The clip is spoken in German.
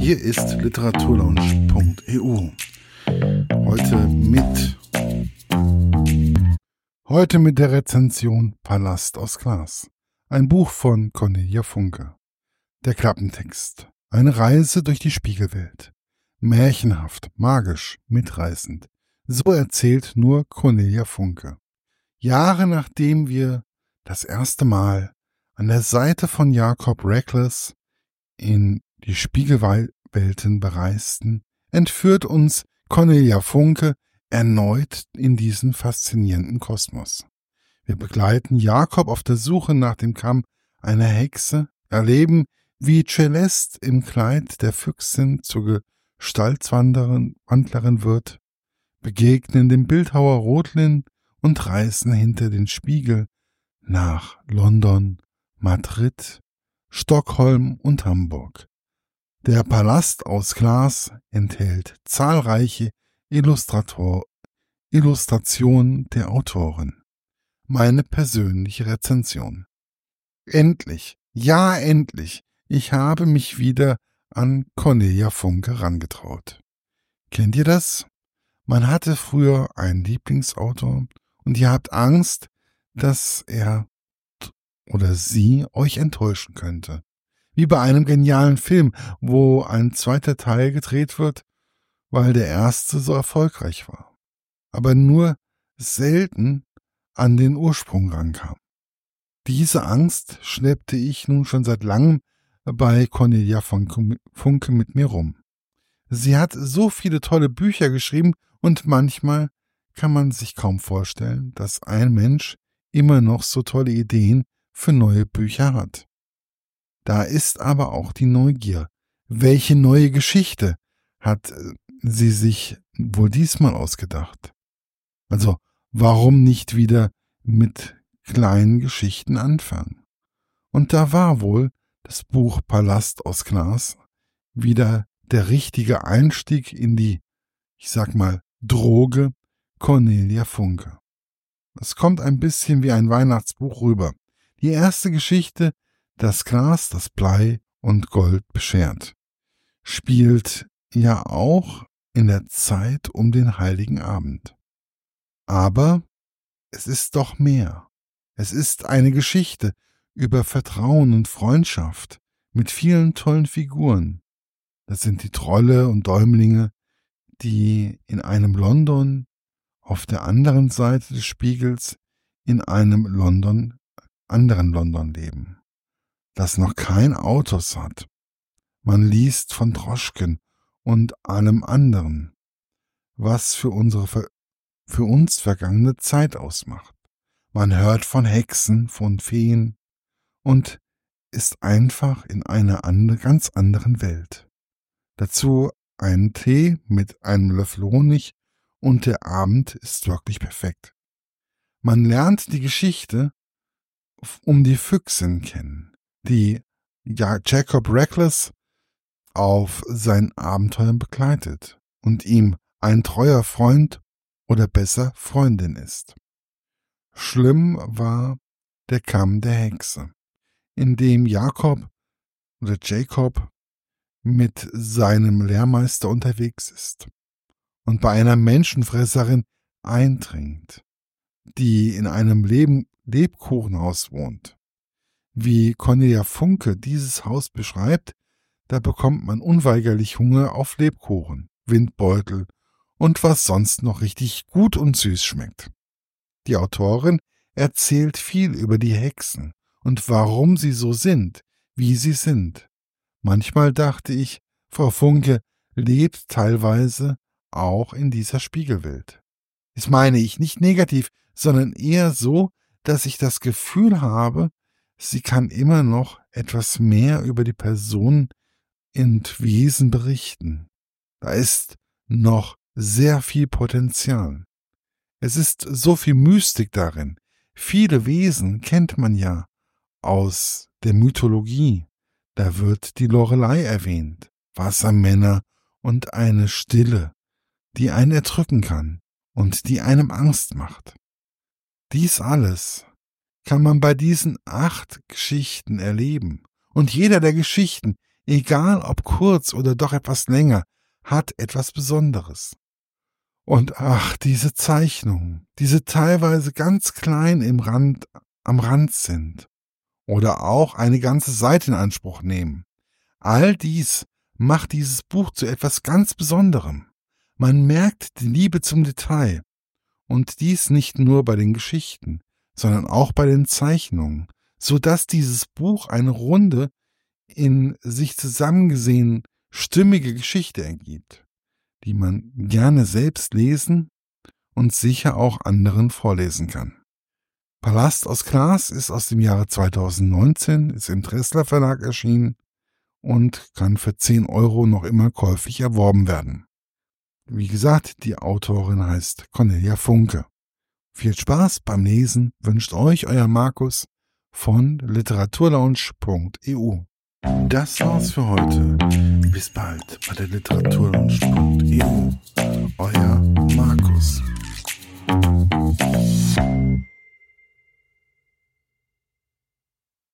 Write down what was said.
Hier ist literaturlaunch.eu. Heute mit der Rezension Palast aus Glas. Ein Buch von Cornelia Funke. Der Klappentext. Eine Reise durch die Spiegelwelt. Märchenhaft, magisch, mitreißend. So erzählt nur Cornelia Funke. Jahre nachdem wir das erste Mal an der Seite von Jacob Reckless in die Spiegelwelten bereisten, entführt uns Cornelia Funke erneut in diesen faszinierenden Kosmos. Wir begleiten Jacob auf der Suche nach dem Kamm einer Hexe, erleben, wie Celeste im Kleid der Füchsin zur Gestaltwandlerin wird, begegnen dem Bildhauer Rothlin und reisen hinter den Spiegel nach London, Madrid, Stockholm und Hamburg. Der Palast aus Glas enthält zahlreiche Illustrationen der Autorin. Meine persönliche Rezension. Endlich, ja endlich, ich habe mich wieder an Cornelia Funke rangetraut. Kennt ihr das? Man hatte früher einen Lieblingsautor und ihr habt Angst, dass er oder sie euch enttäuschen könnte. Wie bei einem genialen Film, wo ein zweiter Teil gedreht wird, weil der erste so erfolgreich war, aber nur selten an den Ursprung rankam. Diese Angst schleppte ich nun schon seit langem bei Cornelia Funke mit mir rum. Sie hat so viele tolle Bücher geschrieben und manchmal kann man sich kaum vorstellen, dass ein Mensch immer noch so tolle Ideen für neue Bücher hat. Da ist aber auch die Neugier. Welche neue Geschichte hat sie sich wohl diesmal ausgedacht? Also, warum nicht wieder mit kleinen Geschichten anfangen? Und da war wohl das Buch Palast aus Glas wieder der richtige Einstieg in die, ich sag mal, Droge Cornelia Funke. Es kommt ein bisschen wie ein Weihnachtsbuch rüber. Die erste Geschichte, das Glas, das Blei und Gold beschert, spielt ja auch in der Zeit um den Heiligen Abend. Aber es ist doch mehr. Es ist eine Geschichte über Vertrauen und Freundschaft mit vielen tollen Figuren. Das sind die Trolle und Däumlinge, die in einem London auf der anderen Seite des Spiegels in einem anderen London leben, das noch kein Autos hat. Man liest von Droschken und allem anderen, was für uns vergangene Zeit ausmacht. Man hört von Hexen, von Feen und ist einfach in einer ganz anderen Welt. Dazu einen Tee mit einem Löffel Honig und der Abend ist wirklich perfekt. Man lernt die Geschichte um die Füchsin kennen, die Jacob Reckless auf seinen Abenteuern begleitet und ihm ein treuer Freund oder besser Freundin ist. Schlimm war der Kamm der Hexe, in dem Jacob mit seinem Lehrmeister unterwegs ist und bei einer Menschenfresserin eindringt, die in einem Lebkuchenhaus wohnt. Wie Cornelia Funke dieses Haus beschreibt, da bekommt man unweigerlich Hunger auf Lebkuchen, Windbeutel und was sonst noch richtig gut und süß schmeckt. Die Autorin erzählt viel über die Hexen und warum sie so sind, wie sie sind. Manchmal dachte ich, Frau Funke lebt teilweise auch in dieser Spiegelwelt. Das meine ich nicht negativ, sondern eher so, dass ich das Gefühl habe, sie kann immer noch etwas mehr über die Person und Wesen berichten. Da ist noch sehr viel Potenzial. Es ist so viel Mystik darin. Viele Wesen kennt man ja aus der Mythologie. Da wird die Lorelei erwähnt, Wassermänner und eine Stille, die einen erdrücken kann und die einem Angst macht. Dies alles kann man bei diesen 8 Geschichten erleben. Und jeder der Geschichten egal ob kurz oder doch etwas länger, hat etwas Besonderes. Und ach, diese Zeichnungen, diese teilweise ganz klein am Rand sind oder auch eine ganze Seite in Anspruch nehmen. All dies macht dieses Buch zu etwas ganz Besonderem. Man merkt die Liebe zum Detail. Und dies nicht nur bei den Geschichten, sondern auch bei den Zeichnungen, so dass dieses Buch eine runde, in sich zusammengesehen stimmige Geschichte ergibt, die man gerne selbst lesen und sicher auch anderen vorlesen kann. Palast aus Glas ist aus dem Jahre 2019, ist im Dressler Verlag erschienen und kann für 10 € noch immer käuflich erworben werden. Wie gesagt, die Autorin heißt Cornelia Funke. Viel Spaß beim Lesen wünscht euch euer Markus von literaturlaunch.eu. Das war's für heute. Bis bald bei der Literaturlaunch.eu.